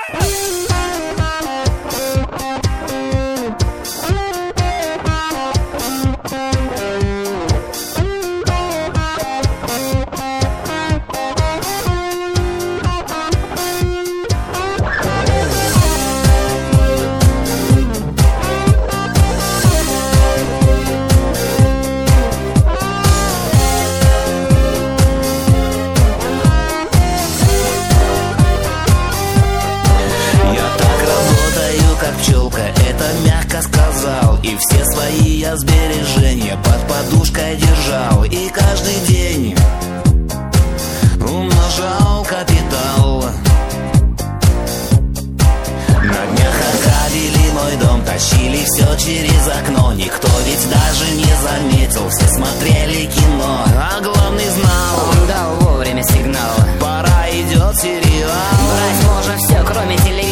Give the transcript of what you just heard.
И все свои я сбережения под подушкой держал. И каждый день умножал капитал. На днях ограбили мой дом, тащили все через окно. Никто ведь даже не заметил, все смотрели кино. А главный знал, он дал вовремя сигнал. пора идет сериал. Брать можно все, кроме телевизора.